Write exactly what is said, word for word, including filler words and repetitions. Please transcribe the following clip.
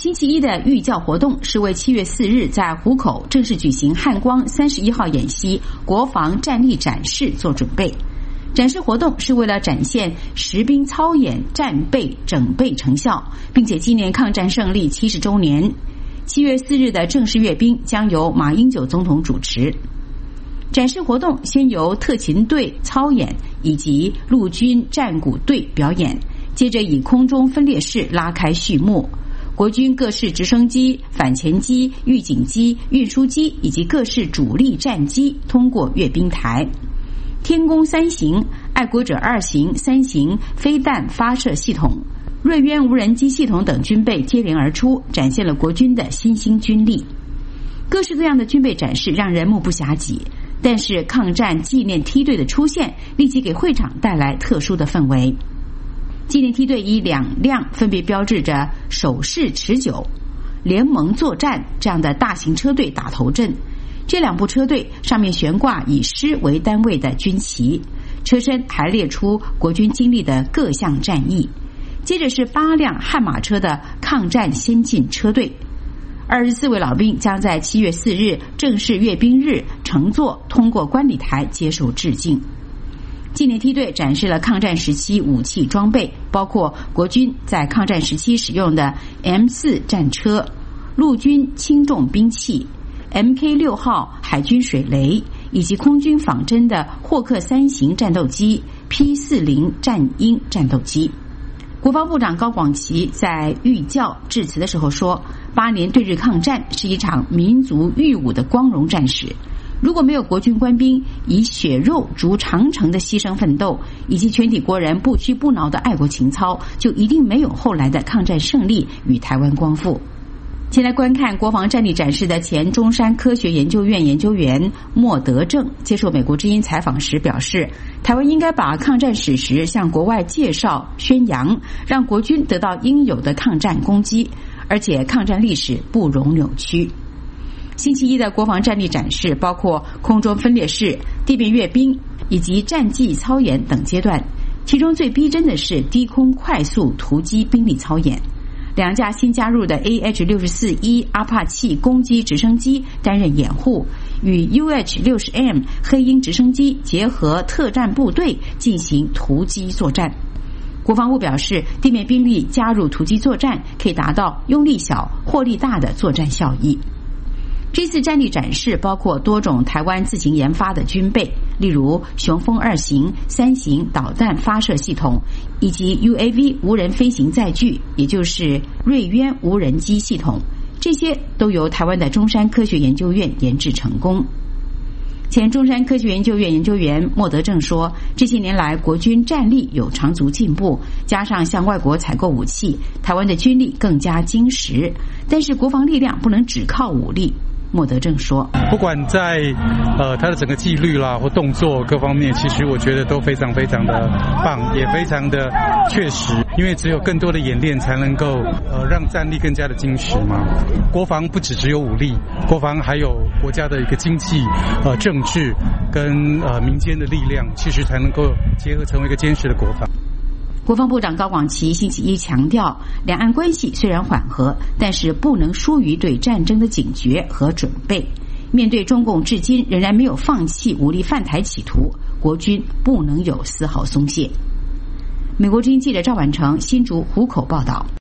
星期一的预教活动是为七月四日在湖口正式举行汉光三十一号演习国防战力展示做准备。展示活动是为了展现实兵操演战备整备成效，并且纪念抗战胜利七十周年。七月四日的正式阅兵将由马英九总统主持。展示活动先由特勤队操演以及陆军战鼓队表演，接着以空中分列式拉开序幕。国军各式直升机、反潜机、预警机、运输机以及各式主力战机通过阅兵台。天宫三型、爱国者二型、三型飞弹发射系统、瑞渊无人机系统等军备接连而出，展现了国军的新兴军力。各式各样的军备展示让人目不暇接，但是抗战纪念梯队的出现立即给会场带来特殊的氛围。纪念梯队以两辆分别标志着守势持久、联盟作战这样的大型车队打头阵。这两部车队上面悬挂以师为单位的军旗，车身还列出国军经历的各项战役。接着是八辆悍马车的抗战先进车队。二十四位老兵将在七月四日正式阅兵日乘坐通过观礼台接受致敬。纪念梯队展示了抗战时期武器装备，包括国军在抗战时期使用的 M 四 战车、陆军轻重兵器、M K 六 号海军水雷，以及空军仿真的霍克三型战斗机、P 四十 战鹰战斗机。国防部长高广齐在预教致辞的时候说，八年对日抗战是一场民族御侮的光荣战史。如果没有国军官兵以血肉筑长城的牺牲奋斗，以及全体国人不屈不挠的爱国情操，就一定没有后来的抗战胜利与台湾光复。前来观看国防战力展示的前中山科学研究院研究员莫德正接受美国之音采访时表示，台湾应该把抗战史实向国外介绍宣扬，让国军得到应有的抗战功绩，而且抗战历史不容扭曲。星期一的国防战力展示包括空中分列式、地面阅兵以及战技操演等阶段，其中最逼真的是低空快速突击兵力操演。两架新加入的 A H 六十四 E 阿帕契攻击直升机担任掩护，与 U H 六十 M 黑鹰直升机结合特战部队进行突击作战。国防部表示，地面兵力加入突击作战可以达到用力小、获利大的作战效益。这次战力展示包括多种台湾自行研发的军备，例如雄风二型、三型导弹发射系统，以及 U A V 无人飞行载具，也就是瑞渊无人机系统，这些都由台湾的中山科学研究院研制成功。前中山科学研究院研究员莫德正说，这些年来国军战力有长足进步，加上向外国采购武器，台湾的军力更加精实，但是国防力量不能只靠武力。莫德正说， 不管在呃他的整个纪律啦或动作各方面，其实我觉得都非常非常的棒，也非常的确实，因为只有更多的演练才能够呃让战力更加的精实嘛。国防不只只有武力，国防还有国家的一个经济、呃政治跟呃民间的力量，其实才能够结合成为一个坚实的国防。 国防部长高广齐星期一强调，两岸关系虽然缓和，但是不能疏于对战争的警觉和准备。面对中共至今仍然没有放弃武力犯台企图，国军不能有丝毫松懈。美国之音记者赵婉成新竹湖口报道。